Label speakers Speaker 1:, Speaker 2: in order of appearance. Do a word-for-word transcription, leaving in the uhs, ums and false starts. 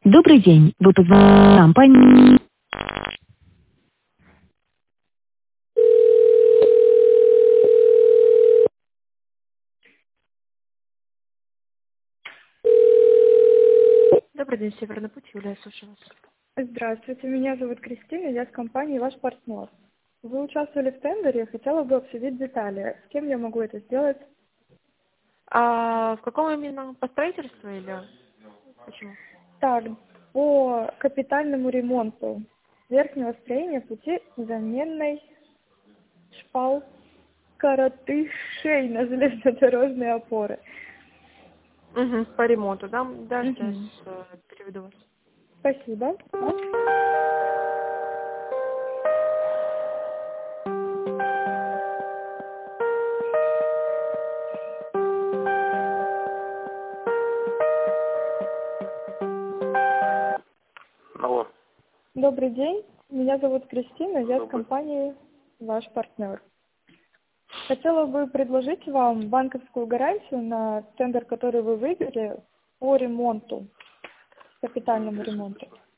Speaker 1: Добрый день. Вы позвонили в компанию.
Speaker 2: Добрый день, Северный путь, Юлия, слушаю вас.
Speaker 3: Здравствуйте, меня зовут Кристина, я с компании «Ваш партнер». Вы участвовали в тендере, хотела бы обсудить детали. С кем я могу это сделать?
Speaker 2: А в каком именно? По строительству или почему?
Speaker 3: Так, по капитальному ремонту верхнего строения пути заменной шпал коротышей на железнодорожные опоры.
Speaker 2: Угу, по ремонту, да? Да, сейчас
Speaker 3: Мгм.
Speaker 2: э, переведу вас.
Speaker 3: Спасибо.
Speaker 4: Алло,
Speaker 3: Добрый день, меня зовут Кристина, я с
Speaker 4: добрый.
Speaker 3: компании «Ваш партнер». Хотела бы предложить вам банковскую гарантию на тендер, который вы выиграли по ремонту, капитальному ремонту.